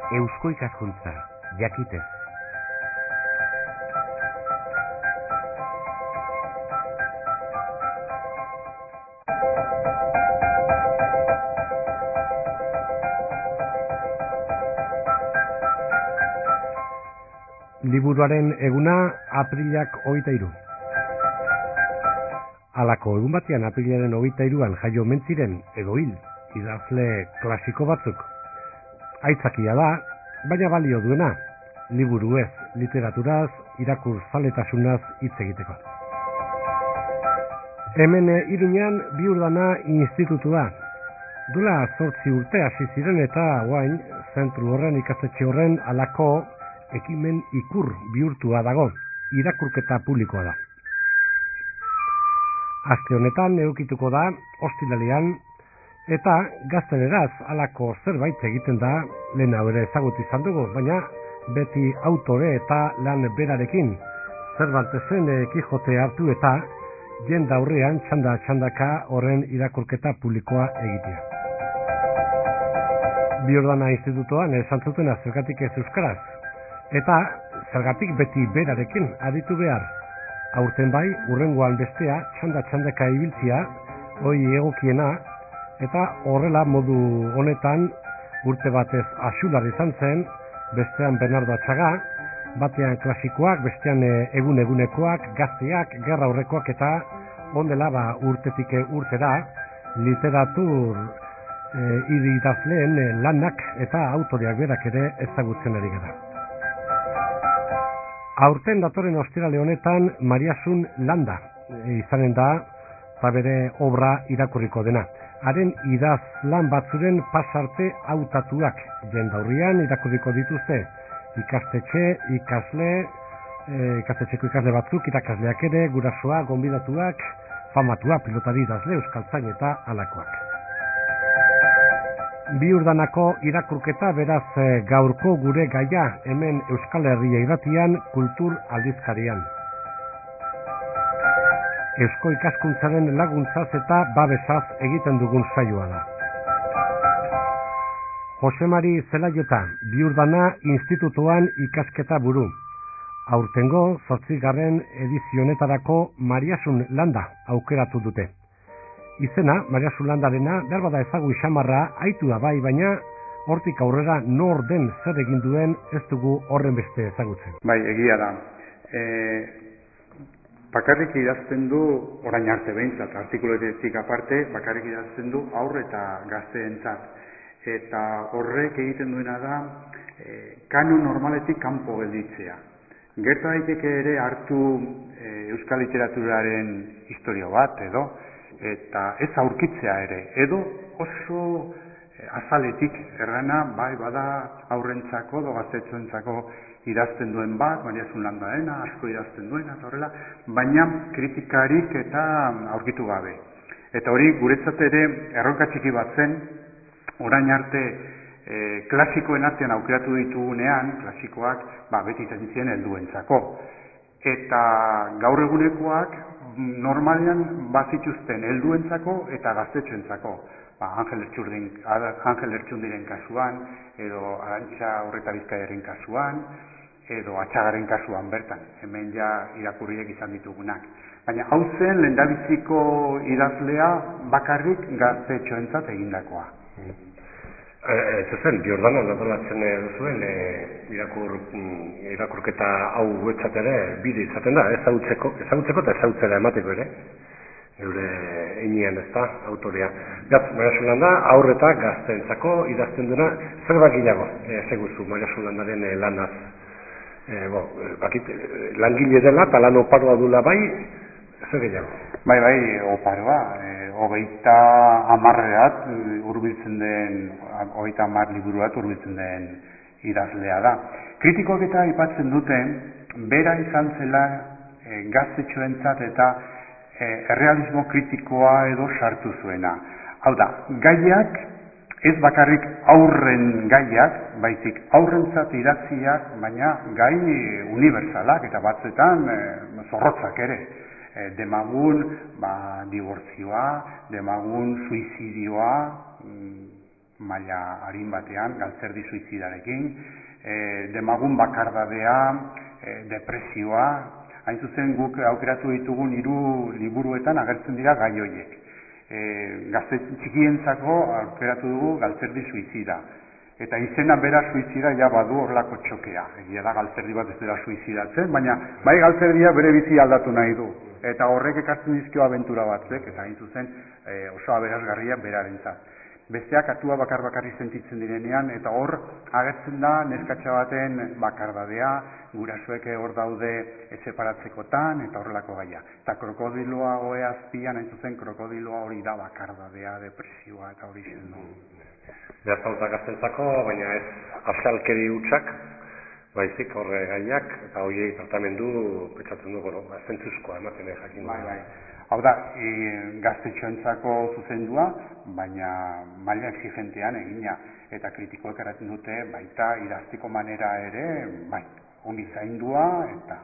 Eusko ikaskuntza, jakitez. Liburuaren eguna aprilak 23. Halako egun batean aprilaren 23an jaio omen ziren edo hil idazle klasiko batzuk. Aitzakia da, baina balio duena, liburu ez, literaturaz, irakurzaletasunaz hitz egiteko. Hemen Iruñan Biurdana institutua. Duela 8 urte hasi ziren eta orain zentru horren ikastetxe horren halako ekimen ikur bihurtua dago, irakurketa publikoa da. Aste honetan edukituko da, ostiralean, eta gazteleraz halako zerbait egiten da, lehen ere ezagutu izan dugu, baina beti autore eta lan berarekin, Cervantesen Kijote hartu eta jende aurrean txanda-txandaka horren irakurketa publikoa egitea. Biurdana institutoan esan zutena zergatik ez euskaraz, eta zergatik beti berarekin aditu behar. Aurten bai, hurrengoan bestea txanda-txandaka ibiltzia, hoi egokiena, eta horrela modu honetan urte batez Axular izan zen, bestean Bernardo Atxaga, batean klasikoak, bestean egunekoak, gazteak, gerra aurrekoak eta ondela urtetik urtera literatur idazleen lanak eta autoriak berak ere ezagutzen ari gara. Aurten datorren ostirale honetan Mariasun Landa izanen da eta bere obra irakurriko dena. Haren idazlan batzuren pasarte hautatuak jendaurrian irakurriko dituzte ikastetxeko ikasle batzuk, irakasleak ere, gurasoa, gonbidatuak, famatua, pilotari idazle, euskaltzain eta halakoak. Biurdanako irakurketa beraz gaurko gure gaia hemen Euskal Herria irratian kultur aldizkarian. Eusko ikaskuntzaren laguntzaz eta babesaz egiten dugun saioa da. Jose Mari Zelaieta, Biurdana institutoan ikasketa buru. Aurtengo 8. edizionetarako Mariasun Landa aukeratu dute. Izena, Mariasun Landarena, berbada ezagu xamarra, aitu da bai, baina hortik aurrera nor den zer egin duen ez dugu horren beste ezagutzen. Bai, egia da. Bakarrik idazten du, orain arte behintzat, artikuloetik aparte, bakarrik idazten du aur eta gazteentzat. Eta horrek egiten duena da, kanon normaletik kanpo gelditzea. Gerta daiteke ere hartu euskal literaturaren historia bat edo, eta ez aurkitzea ere, edo oso azaletik errana, bai bada aurrentzako, gaztetxoentzako idazten duen bat, Mariasun Landarena, asko idazten duena, eta horrela, baina kritikarik eta aurkitu gabe. Eta hori guretzat ere erronka txiki bat zen, orain arte klasikoen artean aukeratu ditugunean, klasikoak beti izan ziren helduentzako. Eta gaur egunekoak normalean bazituzten helduentzako eta gaztetxoentzako. Angel Lertxundiren kasuan, edo Arantxa Urreta Bizkaiaren kasuan, edo Atxagaren kasuan bertan, hemen ja irakurriek izan ditugunak. Baina hau zen lehendabiziko idazlea bakarrik gaztetxoentzat egindakoa. Zuzen, Biurdanan antolatzen duzuen irakurketa hau guetzat ere bide izaten da, ezagutzeko eta ezagutzera emateko ere. Eure einean ez da, autorea. Mariasun Landa, aur eta gazteentzako idazten duena, zer bakilago, seguzu Mariasun Landaren lanaz. Langile dela eta lan oparoa dula bai, zer gehiago? Bai, oparoa, 30 hurbiltzen den, 30 liburuat hurbiltzen den idazlea da. Kritikoak eta aipatzen duten, bera izan zela gaztetxoentzat eta errealismo kritikoa edo sartu zuena. Hau da, gaiak, ez bakarrik aurren gaiak, baizik aurrentzat idatziak, baina gai unibertsalak eta batzuetan zorrotzak ere. Demagun dibortzioa, demagun suizidioa, maila arin batean, galtzerdi suizidarekin, demagun bakardadea, depresioa, hain zuzen guk aukeratu ditugun 3 liburuetan agertzen dira gai horiek. Gazte txikientzako aukeratu dugu galtzerdi suizida. Eta izena bera suizida ja badu horrelako txokea. Egia da galtzerdi bat ez dela suizidatzen, baina bai galtzerdia bere bizi aldatu nahi du. Eta horrek ekartzen dizkio abentura batzuk, eta hain zuzen oso aberasgarria berarentzat. Besteak atua bakarri sentitzen direnean, eta hor agertzen da neskatxa baten bakardadea, gurasoek hor daude separatzekotan, eta horrelako gaia. Eta krokodiloa hoe azpian, hain zuzen krokodiloa hori da bakardadea, depresioa, eta hori zen du. Behartauta gaztentzako, baina ez azalkeri hutsak, baizik horre gaiak, eta horiei tratamendu petxatzen du, zentzuzkoa ematen jakin. Bai. Hau da, gaztetxoentzako zuzendua, baina maila exigentean egina, eta kritikoek eratzen dute, baita idaztiko manera ere, bai, ongi zaindua, eta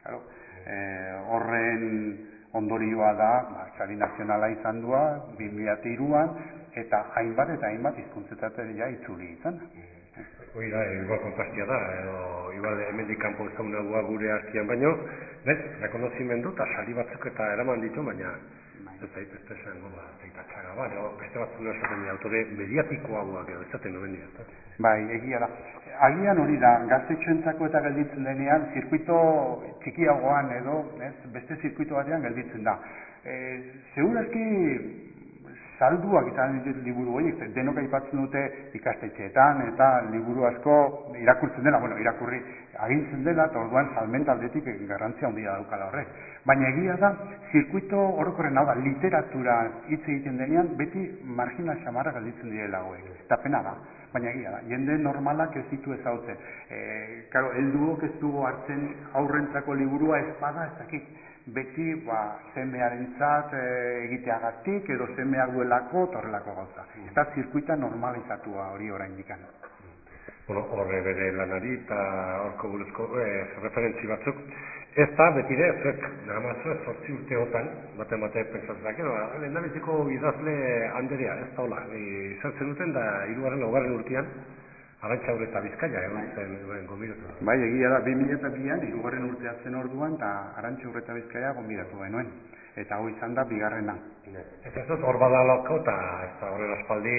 horren ondorioa da, sari nazionala izan dua, 2003an, eta hainbat hizkuntzetara itzuli izan. Hoi da, igual kontrastia da, edo igual hemendik kanpo ezagunagoa gure artean baino, rekonozimendu eta sari batzuk eta eraman ditu, baina ez zait beste esango, zaita txaga bat, beste batzuk esaten dira, autore mediatikoagoak edo esaten nomen dira. Bai, egia da. Agian hori da, gaztetxoentzako eta gelditzen denean, zirkuito txikiagoan edo, beste zirkuito batean gelditzen da. Segurazki salduak izan ditut liburu horiek, denok aipatzen dute ikastetxeetan eta liburu asko irakurtzen dela, irakurri agintzen dela, eta orduan salmenta aldetik garrantzia handia daukala horrek. Baina egia da, zirkuito orokorren, hau da, literatura hitz egiten denean, beti marginal xamarra gelditzen direla hauek. Eta pena da, baina egia da, jende normalak ez ditu ezagutzen. Helduok ez dugu hartzen aurrentzako liburua espada ez dakit. Beti semearentzat egiteagatik edo semeak duelako torrelako gauza. Eta zirkuita normalizatua hori oraindik. Horre bere lanari eta horko buruzko referentzi batzuk. Ez da, betire, zuek, nahamazue, 8 urteotan, bate pentsatzak, lehendabiziko idazle handerea, ez da hola, izan zenuten da 3. urtean, Arantxa Urreta Bizkaia, egon zen gomidatu. Bai, egia da, 2002an, 3. urtea zen orduan, eta Arantxa Urreta Bizkaia gomidatu genuen. Eta hau izan da, 2. Ez dut, hor badalako, eta ez da horren aspaldi,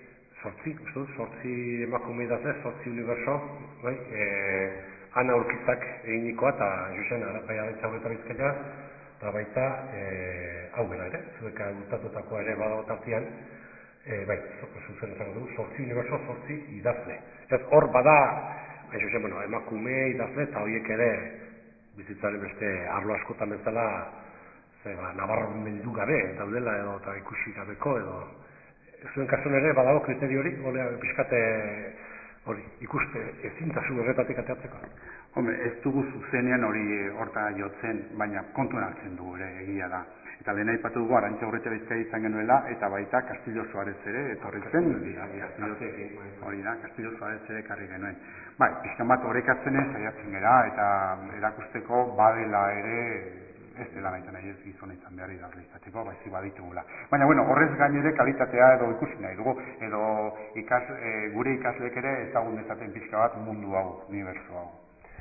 8 emakume idazle, 8 uniberso, bai, Ana Urkizak eginikoa, eta Josen Arantxa Urreta Bizkaia, eta baita, hau bera ere, zueka gustatutakoa ere badagotartian, bai, zuzen esan du, 8 uniberso, 8 idazle. Ez hor bada, emakume idazle eta horiek ere bizitzaren beste arlo askotan bezala nabarmendu gabe daudela edo eta ikusi gabeko edo zuen kasuan ere badago kriterio hori, pixkate hori ikuste ezintasun horretatik ateatzeko. Ez dugu zuzenean hori horta jotzen, baina kontuan hartzen dugu ere egia da. Eta lehen aipatu dugu Arantxa Urreta Bizkaia izan genuela, eta baita Castillo Suarez ere etorri zen, hori da, Castillo Suarez ere ekarri genuen. Bai, pixkan bat orekatzen saiatzen gara, eta erakusteko badela ere, ez dela nahi ez gizona izan behar idazle izateko, baizik baditugula. Baina, horrez gain ere kalitatea edo ikusi nahi dugu, edo gure ikasleek ere ezagun dezaten pixka bat mundu hau, uniberso hau.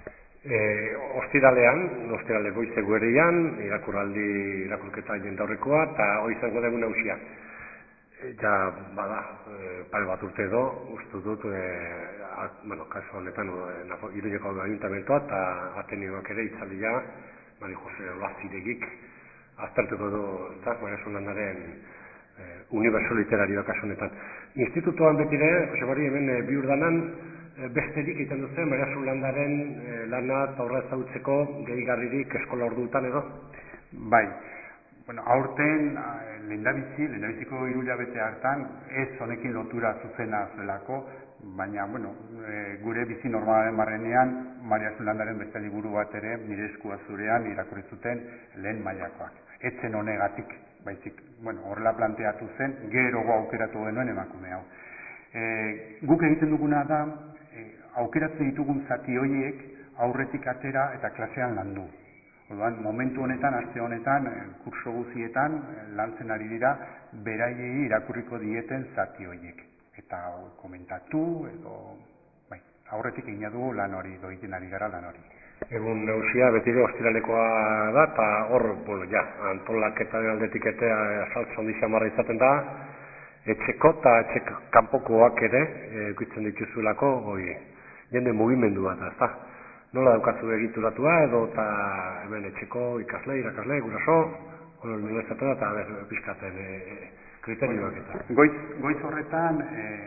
Ostirale goize guerian, irakurketa jendaurrekoa, eta hori izango dugu nausia. Ja, pare bat urte edo, uste dut, kasu honetan, Iruñeko ayuntamentoa, eta Atenioak ere itzaldia, Mari Jose Olaziregik, aztertuko du, Maria Zulandaren uniberso literarioa kasu honetan. Institutoan betire, Jose Mari, hemen bi urdanan, besterik egiten duzen, Maria Zulandaren lana eta horra ezagutzeko gehigarririk eskola orduetan edo? Bai, aurten lehendabiziko 3 hilabete hartan ez honekin lotura zuzena zelako, baina, gure bizi normalaren barrenean Maria Zulandaren beste liburu bat ere nire eskua zurean irakurri zuten lehen mailakoak. Etzen honegatik, baizik, horrela planteatu zen, gerogo aukeratu genuen emakume hau. Guk egiten duguna da, aukeratzen ditugun zati horiek aurretik atera eta klasean landu. Orduan, momentu honetan, aste honetan, kurso guzietan lantzen ari dira beraiei irakurriko dieten zati horiek. eta komentatu, edo, bai, aurretik egina dugu lan hori, egiten ari gara lan hori. Egun nagusia betire ostiralekoa da, eta hor, antolaketaren aldetik eta saltza handi xamarra izaten da, etxeko eta etxeko kanpokoak ere, eukitzen dituzulako, jende mugimendu bat, ezta? Nola daukazu egituratua, edo eta hemen etxeko ikasle, irakasle, guraso, unibertsitatea eta pixkaten kriterioak eta. Goiz horretan,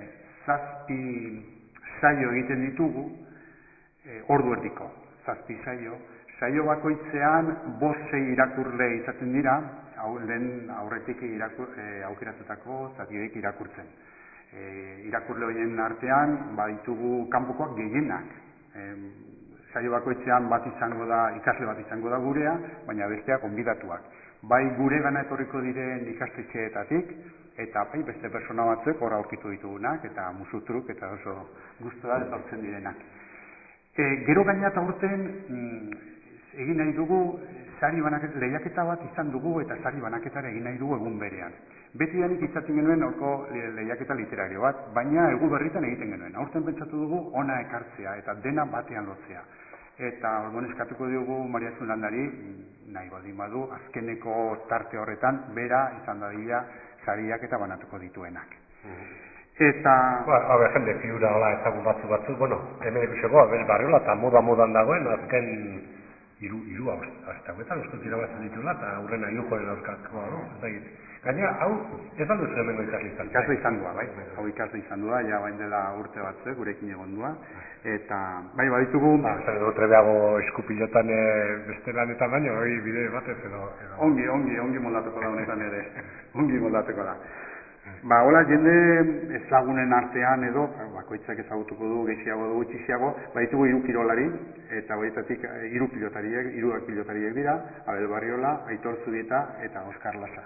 7 saio egiten ditugu, ordu erdiko. 7 saio. Saio bakoitzean 5-6 irakurle izaten dira, lehen aurretik aukeratutako zatirik irakurtzen. Irakurle horien artean baditugu kanpokoak gehienak. Saio bakoitzean ikasle bat izango da gurea, baina besteak gonbidatuak. Bai guregana etorriko diren ikastetxeetatik, eta bai beste persona batzuek hor aurkitu ditugunak, eta musutruk eta oso gustura etortzen direnak. Gero gaina eta urten egin nahi dugu lehiaketa bat izan dugu eta sari banaketara egin nahi dugu egun berean. Beti danik izaten genuen horko lehiaketa literario bat, baina egu berritan egiten genuen. Aurten pentsatu dugu ona ekartzea eta dena batean lotzea. Eta orduan eskatuko diogu Maria Zulandari, nahi baldin badu, azkeneko tarte horretan bera izan dadila sariak eta banatuko dituenak. Eta... jende figura hola ezagun batzu, hemen ikusiko, barriola eta modan dagoen, azken hiru hauetan uste irabazen ditula, eta aurrena hirukoren auskatkoa, Gainera, hau ez aldu zuen hemengo ikasle izan. Ikasle izan dua, bai. Hau ikasle izan dua, ja bain dela urte batzuek, gurekin egon dua. Eta, bai, baditugu... Zer edo trebeago eskupilotan beste lanetan baino, bide batez edo... Ongi moldatuko da honetan ere. Ongi moldatuko da. Hola, jende ezagunen artean edo, bakoitzak ezagutuko du, gehiago du, gutxiago, baditugu 3 kirolari, eta horietatik 3 pilotariek dira, Abel Barriola, Aitor Zubieta eta Oskar Lasa.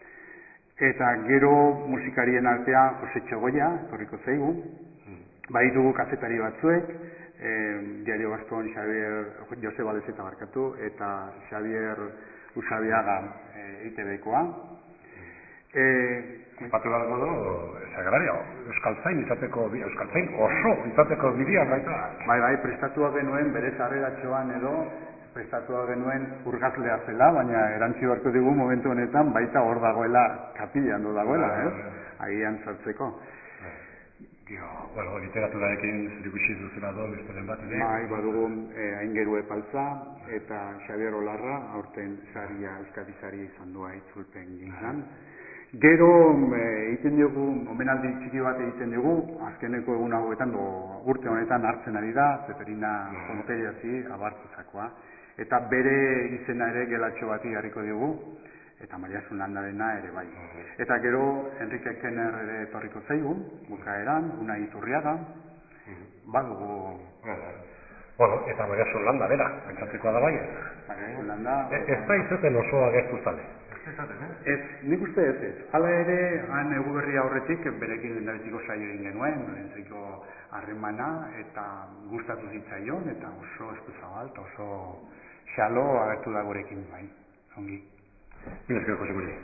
Eta gero musikarien artean Jose Txogoia, etorriko zaigu, baditugu kazetari batzuek, Diario Baskon Jose Balezeta barkatu, eta Xavier Usabiaga EITB-koa. Batu dago du, Sagrario, Euskaltzain oso izateko bidea baita. Bai, prestatua genuen bere sarreratxoan edo, prestatua genuen urgazlea zela, baina erantzi beharko digu momentu honetan baita hor dagoela, kapilean dagoela, agian sartzeko. Literaturarekin zerikusi zuzena do, besteren bat ere. Bai, badugu Aingeru Epaltza eta Xabier Olarra, aurten Euskadi saria izan dua itzulpen gintzan. Gero, egiten diogu, omenaldi txiki bat egiten diogu, azkeneko egun hauetan, urte honetan hartzen ari da, Zeferina Fonteiazi abartzakoa. Eta bere izena ere gelatxo bati garriko diogu, eta Maria Zulandarena ere bai. Eta gero, Enrique Kenner ere etorriko zaigu, bukaeran, Unai Iturriaga, badugu... Eta Maria Zulanda, bera, pentsatzikoa da bai. Maria Zulanda... Ez da izaten oso agertu zale. Ez, nik uste ez. Hala ere, han egu berria horretik, berekin lehendabiziko saio egin genuen, lehentziko harremana, eta gustatu zitzaion, eta oso eskuzabal, eta oso xalo agertu da gurekin, bai, ongi. Mila esker, Jose Guri.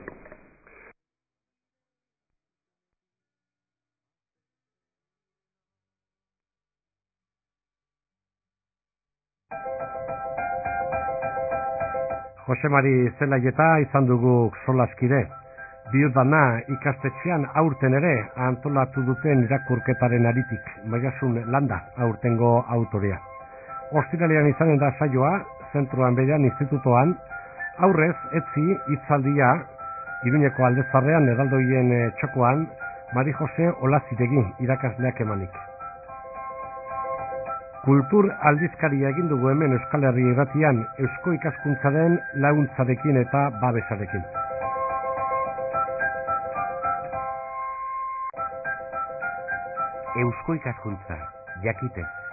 Jose Mari Zelaieta izan dugu solaskide. Biudana ikastetxean aurten ere antolatu duten irakurketaren aritik, Maiasun Landa aurtengo autorea. Ostiralean izanen da saioa, zentroan berean institutoan, aurrez etzi hitzaldia Iruñeko Aldezarrean erraldoien txokoan, Mari Jose Olaziregi irakasleak emanik. Kultur aldizkaria egin dugu hemen Euskal Herri irratian eusko ikaskuntzaren laguntzarekin eta babesarekin. Eusko ikaskuntza, jakitez.